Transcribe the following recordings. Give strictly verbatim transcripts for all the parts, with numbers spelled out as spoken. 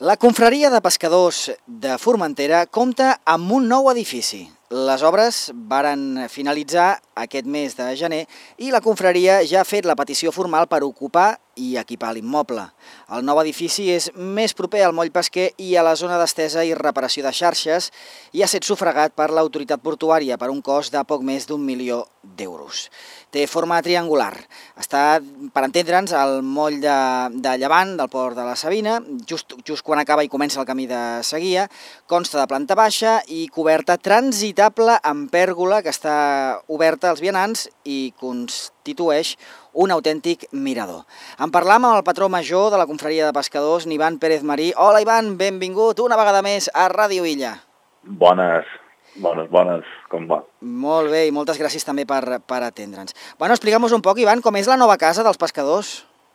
La confraria de pescadors de Formentera compta amb un nou edifici. Les obres varen finalitzar aquest mes de gener i la confraria ja ha fet la petició formal per ocupar i equipar l'immoble. El nou edifici és més proper al moll pesquer i a la zona d'estesa i reparació de xarxes i ha estat sufragat per l'autoritat portuària per un cost de poc més d'un milió d'euros. Té forma triangular. Està, per entendre'ns, al moll de, de llevant del port de la Sabina, just, just quan acaba i comença el camí de Seguia. Consta de planta baixa i coberta transitable amb pèrgola que està oberta als vianants i constitueix un autèntic mirador. En parlam amb el patró major de la confraria de pescadors, Ivan Pérez Marí. Hola, Ivan, benvingut una vegada més a Ràdio Illa. Bones, bones, bones, com va? Molt bé, i moltes gràcies també per, per atendre'ns. Bueno, explica'm-nos un poc, Ivan, com és la nova casa dels pescadors?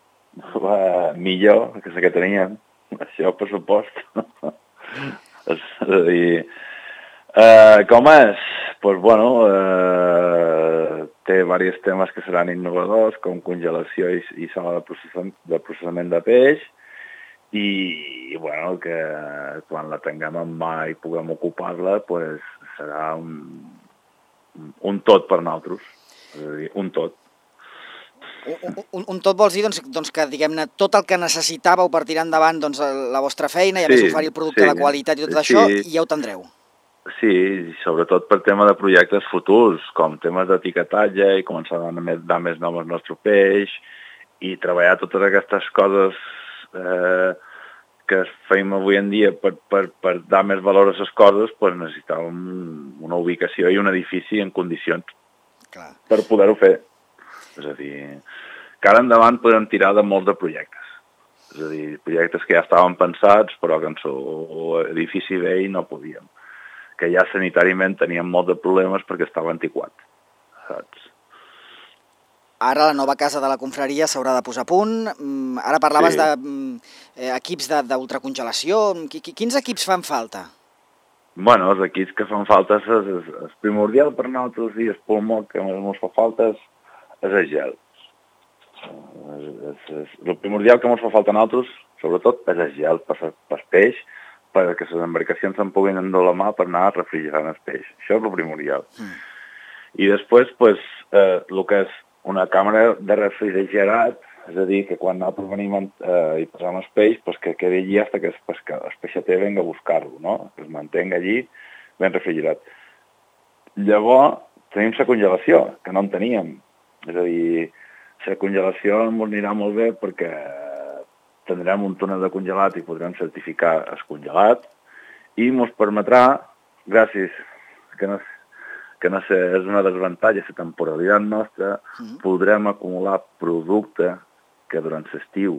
Uh, millor que la que teníem, això per supost. És a dir, uh, com és? Doncs, pues, bueno, uh, té diversos temes que seran innovadors, com congelació i, i sala de processament, de processament de peix, i, bueno, que quan la tinguem en mà i puguem ocupar-la, pues, serà un, un tot per nosaltres, és a dir, un tot. Un, un, un tot vols dir doncs, doncs que, diguem-ne, tot el que necessitàveu per tirar endavant doncs, la vostra feina i a més sí, oferir el producte sí, de qualitat i tot sí, això, ja ho tindreu. Sí, sobretot per tema de projectes futurs, com temes d'etiquetatge i començar a dar més nom al nostre peix i treballar totes aquestes coses eh, que fem avui en dia per, per, per dar més valor a les coses, pues necessitàvem una ubicació i un edifici en condicions Clar. per poder-ho fer. És a dir, que ara endavant podem tirar de molts de projectes. És a dir, projectes que ja estaven pensats, però que en el edifici vell no podíem. Que ja sanitàriament teníem molt de problemes perquè estava antiquat, saps? Ara la nova casa de la confraria s'haurà de posar a punt. Ara parlaves sí. d'equips d'ultracongelació. Quins equips fan falta? Bueno, els equips que fan falta és, és, és primordial per nosaltres i el pulmó que ens fa falta és, és el gel. És, és, és, el primordial que ens fa falta a nosaltres, sobretot, és el gel per, per peix, perquè les embarcacions se'n puguin endur la mà per anar refrigerant el peix. Això és el primordial. Mm. I després, pues, eh, el que és una càmera de refrigerat, és a dir, que quan nosaltres venim eh, i posem el peix, pues, que quedi allí fins que el, pesca, el peixater venga a buscar-lo, no? Que es mantenga allí ben refrigerat. Llavors, tenim la congelació, que no en teníem. És a dir, la congelació ens anirà molt bé perquè tindrem un túnel de congelat i podrem certificar el congelat i ens permetrà, gràcies que no, que no sé, és una desavantatge la temporalitat nostra, mm. podrem acumular producte que durant l'estiu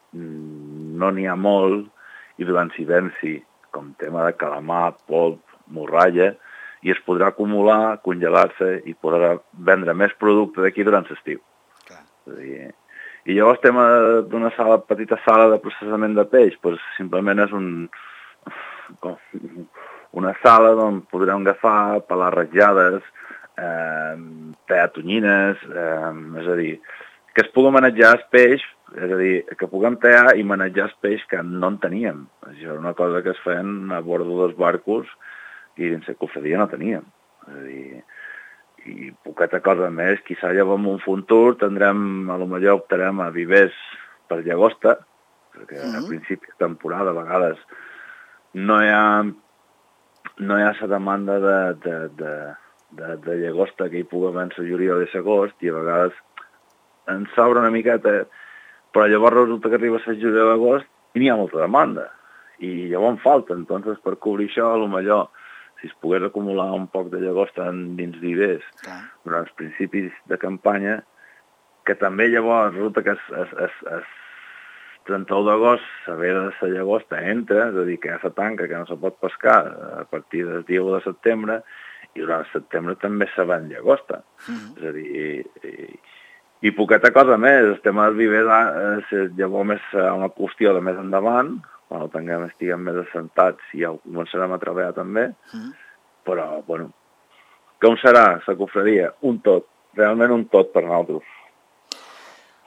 no n'hi ha molt i durant l'hiverni, com tema de calamar, polp, morralla, i es podrà acumular, congelar-se i podrà vendre més producte d'aquí durant l'estiu. Clar. És a dir, I llavors el tema d'una sala, petita sala de processament de peix, pues, simplement és un, una sala on podrem agafar, pelar ratllades, eh, tallar tonyines, eh, és a dir, que es pugui manejar el peix, és a dir, que puguem tallar i manejar el peix que no en teníem. Això era una cosa que es feien a bordo dels barcos i dins la cofradia no teníem. És a dir, i poqueta cosa més, quizà llavors en un futur tindrem, a lo millor optarem a vivers per llagosta, perquè mm-hmm. a principi de temporada a vegades no hi ha no hi ha la demanda de, de, de, de, de llagosta que hi pugui haver en la juliol i l'agost, i a vegades ens sobra una miqueta, però llavors resulta que arriba la juliol i l'agost i n'hi ha molta demanda, i llavors en falta, entonces per cobrir això, a lo millor si es pogués acumular un poc de llagosta dins d'hivers durant els principis de campanya, que també llavors resulta que el trenta-u d'agost la vera de la llagosta entra, és a dir, que ja se tanca, que no se pot pescar a partir del dia u de setembre, i durant setembre també se ven llagosta. Mm-hmm. És a dir, i, i poqueta cosa més, el tema del viver és llavors més una qüestió de més endavant, quan ho tinguem, estiguem més assentats i ja ho començarem a treballar també, mm. però, bueno, com serà la confraria? Un tot, realment un tot per nosaltres.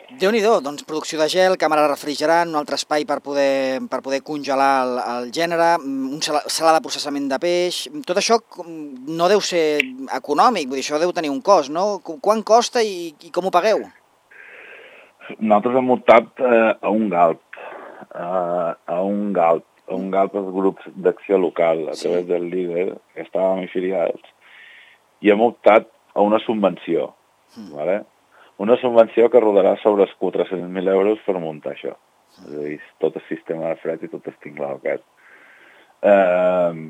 Déu-n'hi-do, doncs producció de gel, càmera refrigerant, un altre espai per poder, per poder congelar el, el gènere, un sala, sala de processament de peix... Tot això no deu ser econòmic, vull dir, això deu tenir un cost, no? Quan costa i, i com ho pagueu? Nosaltres hem optat eh, a un GALP, eh, a un GALP, a un GALP als grups d'acció local, a través sí. del líder, que estàvem afiliats, i hem optat a una subvenció, mm. ¿vale? Una subvenció que rodarà sobre els quatre-cents mil euros per muntar això. Mm. És a dir, tot el sistema de fred i tot el tinglao aquest. Eh,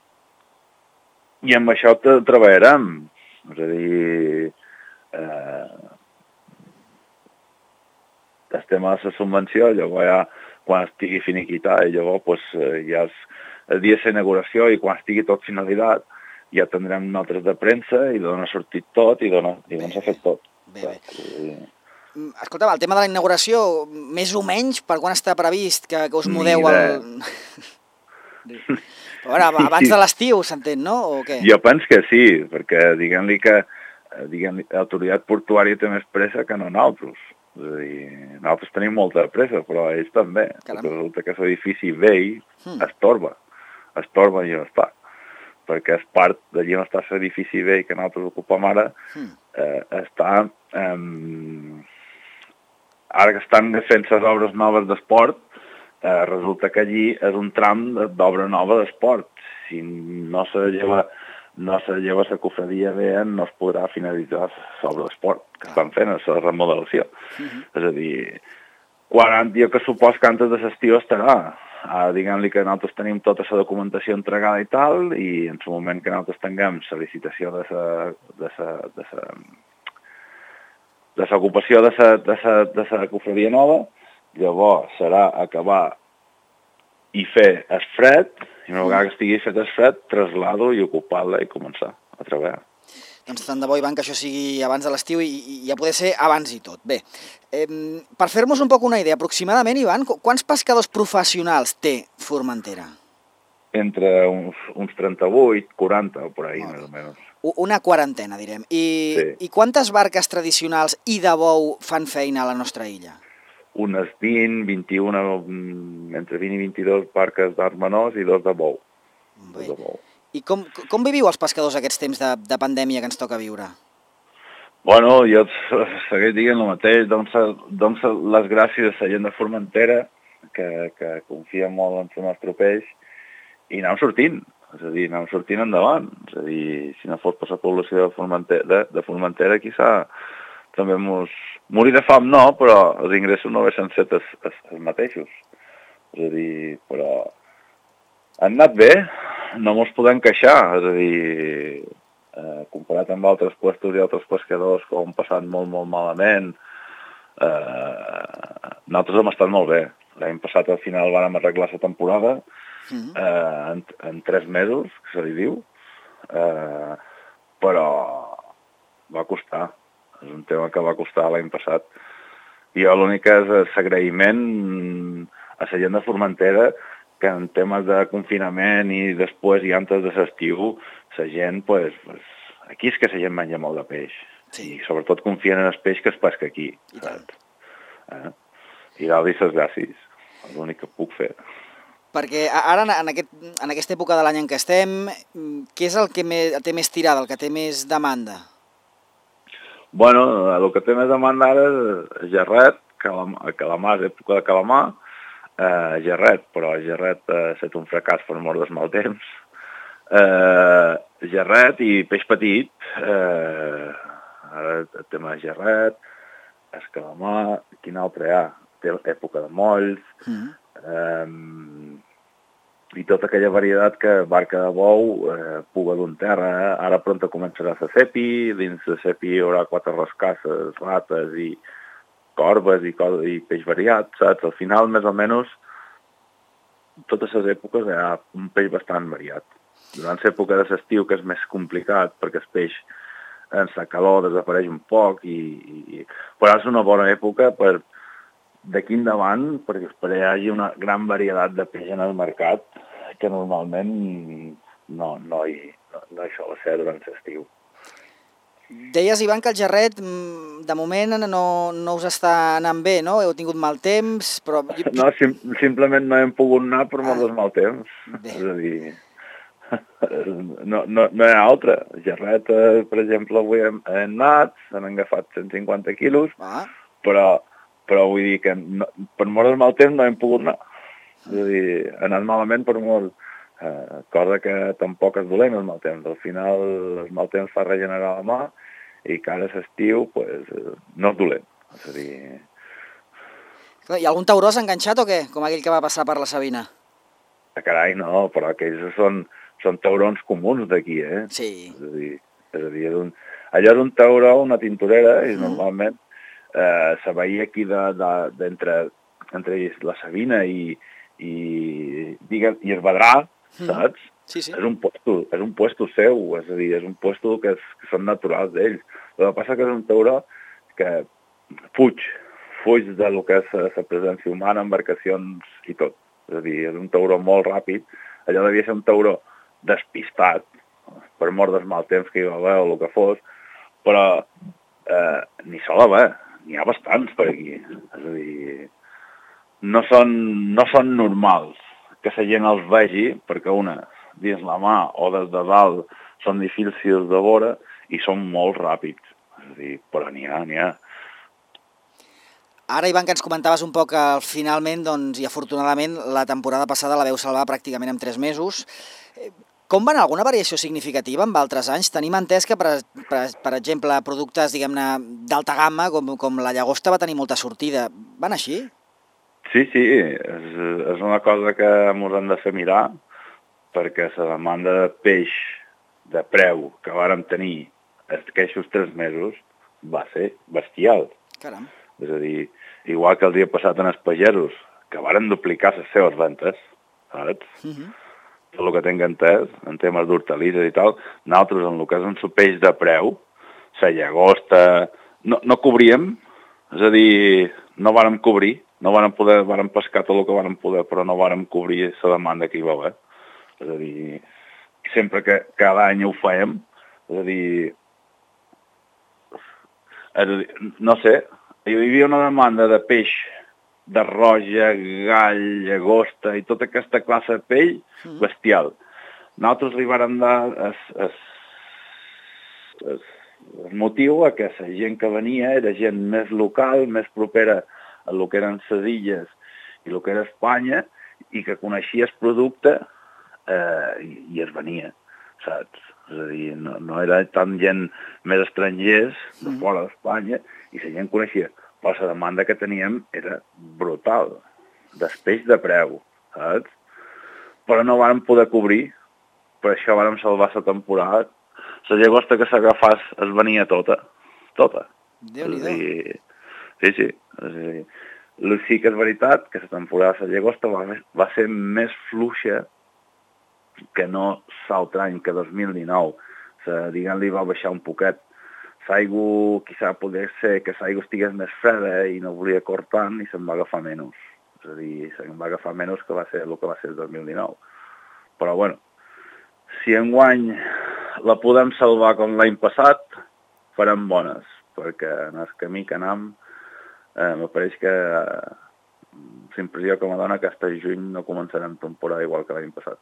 I amb això treballarem. És a dir, eh, el tema de la subvenció, llavors ja, quan estigui finiquitada, i llavors pues, ja és el dia de l'inauguració i quan estigui tot finalitat, ja tindrem notes de premsa i d'on ha sortit tot i d'on s'ha fet tot. Bé, bé. Escolta, el tema de la inauguració, més o menys, per quan està previst que, que us mudeu al... Però, bueno, abans de l'estiu, s'entén, no? O què? Jo penso que sí, perquè diguem-li que diguem l'autoritat portuària té més pressa que no nosaltres. És a dir, nosaltres tenim molta pressa, però ells també. Perquè resulta que l'edifici vell hmm. es torba, es torba i no està. Perquè és part d'allí on està l'edifici vell que nosaltres ocupem ara, hmm. eh, està... Eh, ara que estan fent les obres noves d'esport, eh, resulta que allí és un tram d'obra nova d'esport. Si no se lleva, no se lleva la cofradia bé, no es podrà finalitzar l'obra d'esport que estan fent, la remodelació. Hmm. És a dir, quan jo que supos que antes de l'estiu estarà. Uh, diguem-li que nosaltres tenim tota la documentació entregada i tal, i en el moment que nosaltres tinguem la licitació de la de sa, de sa, de l'ocupació de la de sa, de sa cofradia nova, llavors serà acabar i fer el fred, i una vegada que estigui fet el fred, traslado i ocupar-la i començar a treballar. Doncs tant de bo, Ivan, que això sigui abans de l'estiu i, i ja poder ser abans i tot. Bé, eh, per fer-nos un poc una idea, aproximadament, Ivan, quants pescadors professionals té Formentera? Entre uns, uns trenta-vuit, quaranta, o per ahí, més o menys. Una quarantena, direm. I, sí. I quantes barques tradicionals i de bou fan feina a la nostra illa? Unes vint, vint-i-una, entre vint i vint-i-dos barques d'arts menors i dos de bou. Bé. Dos de bou. I com, com viviu els pescadors aquests temps de, de pandèmia que ens toca viure? Bueno, jo segueix dient el mateix, doncs, doncs les gràcies a la gent de Formentera, que, que confia molt en el nostre peix, i anem sortint, és a dir, anem sortint endavant. És a dir, si no fos per la població de Formentera, de, de Formentera quizà també mos... Morir de fam no, però els ingressos no haguessin set els, els, els mateixos. És a dir, però... Han anat bé, no mos podem queixar, és a dir, eh, comparat amb altres puestos i altres pescadors que ho han passat molt, molt malament, eh, nosaltres hem estat molt bé. L'any passat al final vàrem arreglar la temporada eh, en, en tres mesos, que se li diu, eh, però va costar. És un tema que va costar l'any passat. I jo l'únic que és l'agraïment a la gent de Formentera, que en temes de confinament i després i antes de l'estiu, la gent, pues, pues, aquí és que la gent menja molt de peix. Sí. I sobretot confien en el peix que es pesca aquí. I tant. Eh? I dalt i les gràcies. És l'únic que puc fer. Perquè ara, en, aquest, en aquesta època de l'any en què estem, què és el que més, té més tirada, el que té més demanda? Bueno, el que té més demanda ara és gerret, calamar, calamar és època de calamar, Uh, gerret, però gerret ha uh, estat un fracàs per mort del mal temps. Uh, gerret i peix petit, uh, ara el tema de gerret, escalamar, quin altre hi ha? Té època de molls, mm. um, i tota aquella varietat que barca de bou, uh, puga d'un terra, ara pronta començarà la cepi, dins de cepi hi haurà quatre rascasses, rates i corbes i, i peix variat, saps? Al final, més o menys, totes les èpoques hi ha un peix bastant variat. Durant l'època de l'estiu, que és més complicat, perquè el peix en la calor desapareix un poc, i, i... però és una bona època per d'aquí endavant, perquè per hi hagi una gran varietat de peix en el mercat, que normalment no, no, hi, no, no hi sol ser durant l'estiu. Deies, Ivan, que el gerret de moment no, no us està anant bé, no? Heu tingut mal temps, però... No, sim simplement no hem pogut anar per molt ah, del mal temps. Bé. És a dir, no, no, no hi ha altra. Gerret, eh, per exemple, avui hem, hem anat, s'han agafat cent cinquanta quilos, Ah. però, però vull dir que no, per molt del mal temps no hem pogut anar. És a dir, ha anat malament per molt... Eh, cosa que tampoc és dolent el mal temps. Al final el mal temps fa regenerar la mà i que ara l'estiu pues, no és dolent. És a dir... Hi ha algun tauró s'ha enganxat o què? Com aquell que va passar per la Sabina. Ah, carai, no, però aquells són, són taurons comuns d'aquí, eh? Sí. És a dir, és a dir és un, allò és un tauró, una tintorera, i Mm. normalment eh, se veia aquí d'entre de, de, entre la Sabina i, i, digue'm, i el Vedrà, Mm. saps? Sí, sí. És un puesto, és un puesto seu, és a dir, és un puesto que, és, que són naturals d'ells. El que passa que és un tauró que fuig, fuig de lo que és la presència humana, embarcacions i tot. És a dir, és un tauró molt ràpid. Allò devia ser un tauró despistat, per mort del mal temps que hi va haver o el que fos, però eh, n'hi sol haver, n'hi ha bastants per aquí. És a dir, no són, no són normals que la gent els vegi, perquè una, dins la mà o des de dalt, són difícils de veure i són molt ràpids. És a dir, però n'hi ha, n'hi ha. Ara, Ivan, que ens comentaves un poc que finalment, doncs, i afortunadament, la temporada passada la veu salvar pràcticament en tres mesos. Com van? Alguna variació significativa amb altres anys? Tenim entès que, per, per, per exemple, productes, diguem-ne, d'alta gamma, com, com la llagosta, va tenir molta sortida. Van així? Sí, sí, és, és una cosa que ens hem de fer mirar, perquè la demanda de peix de preu que vàrem tenir aquests tres mesos va ser bestial. Caram. És a dir, igual que el dia passat en els pagesos, que varen duplicar les seves ventes, saps? Uh -huh. Tot el que tinc entès, en temes d'hortalisses i tal, nosaltres, en el que és un peix de preu, la llagosta, no, no cobríem, és a dir, no vàrem cobrir, no vàrem poder, vàrem pescar tot el que vàrem poder, però no vàrem cobrir la demanda que hi va haver. És a dir, sempre que cada any ho fèiem, és a dir, és a dir, no sé, hi havia una demanda de peix de roja, gall, llagosta i tota aquesta classe de pell bestial. Nosaltres li vàrem dar es, es, es, el motiu a que la gent que venia era gent més local, més propera a lo que eren les illes i el que era Espanya, i que coneixia el producte eh, i, i es venia, saps? És a dir, no, no era tant gent més estrangers de fora d'Espanya, i la gent coneixia. Però la demanda que teníem era brutal, d'espeix de preu, saps? Però no vàrem poder cobrir, per això vàrem salvar la temporada. La llagosta que s'agafàs es venia tota, tota. Déu-n'hi-do. Sí, sí. És a dir, sí que és veritat que la temporada de la llagosta va, va ser més fluixa que no l'altre any, que dos mil dinou. La, diguem-li, va baixar un poquet. L'aigua, quizà poder ser que l'aigua estigués més freda i no volia córrer tant i se'n va agafar menys. És a dir, se'n va agafar menys que va ser el que va ser el dos mil dinou. Però, bueno, si enguany la podem salvar com l'any passat, farem bones, perquè en el camí que anem eh, m'apareix que eh, l'impressió que m'adona que fins juny no començarem temporada igual que l'any passat.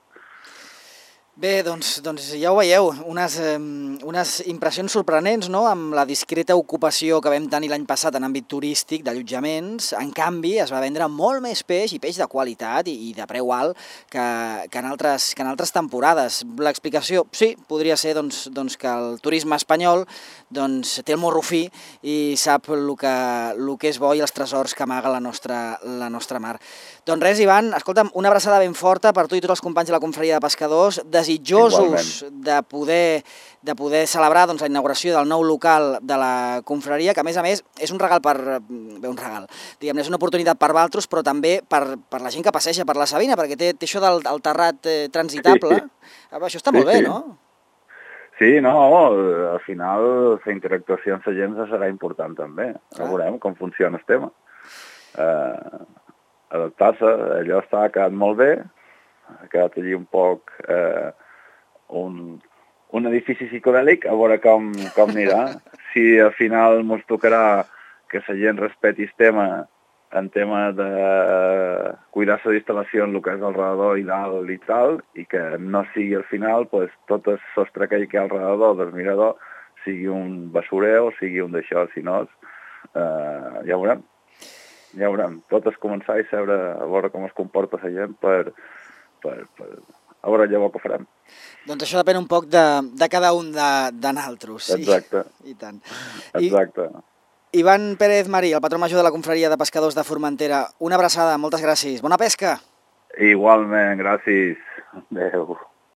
Bé, doncs, doncs ja ho veieu, unes, eh, unes impressions sorprenents, no?, amb la discreta ocupació que vam tenir l'any passat en àmbit turístic d'allotjaments. En canvi, es va vendre molt més peix, i peix de qualitat i, i de preu alt, que, que, en altres, que en altres temporades. L'explicació, sí, podria ser doncs, doncs que el turisme espanyol doncs, té el morro fi i sap el que, el que és bo i els tresors que amaga la nostra, la nostra mar. Doncs res, Ivan, escolta'm, una abraçada ben forta per tu i tots els companys de la Confraria de Pescadors, desitjosos de poder, de poder celebrar doncs, la inauguració del nou local de la confraria, que a més a més és un regal per... bé, un regal, diguem-ne, és una oportunitat per vosaltres, però també per, per la gent que passeja per la Sabina, perquè té, té això del, del terrat eh, transitable. Sí. Això està molt sí, bé, sí. no? Sí, no, al final la interactuació amb la gent serà important també. Clar. Veurem com funciona el tema. Eh, adaptar-se, allò està, ha quedat molt bé, ha quedat allí un poc eh, un, un edifici psicodèlic, a veure com, com anirà. Si al final ens tocarà que la gent respeti el tema en tema de cuidar la instal·lació en el que és al redador i dalt i tal, i que no sigui al final pues, tot el sostre que hi ha al redador del mirador sigui un basurer o sigui un d'això, si no, eh, ja veurem. Ja veurem. Tot és començar i saber a veure com es comporta la gent per, per, per a veure llavors què farem. Doncs això depèn un poc de, de cada un de, de naltros. Exacte. I, i tant. Exacte. I, Ivan Pérez Marí, el patró major de la Confraria de Pescadors de Formentera. Una abraçada, moltes gràcies. Bona pesca! Igualment, gràcies. Adéu.